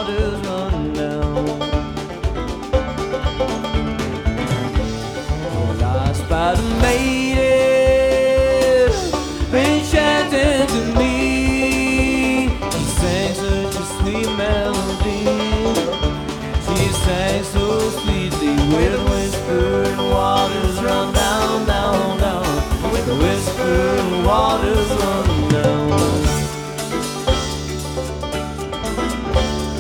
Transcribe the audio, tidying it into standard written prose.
waters run down. And I spied a maiden enchanted to me. She sang such a sweet melody.